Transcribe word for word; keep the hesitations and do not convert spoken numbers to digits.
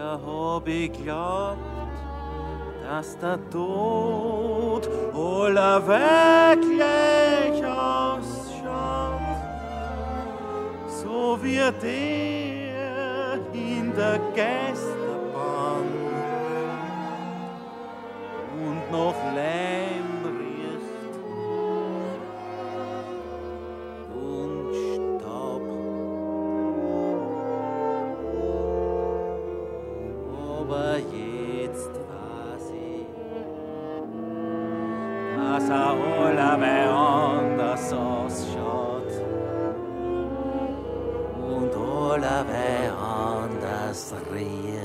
Da hab ich glaubt, dass der Tod aller wirklich ausschaut, so wie der in der Geisterbahn und noch Leim riecht und Staub. Aber jetzt weiß ich, dass er allerweil anders ausschaut und allerweil anders riecht.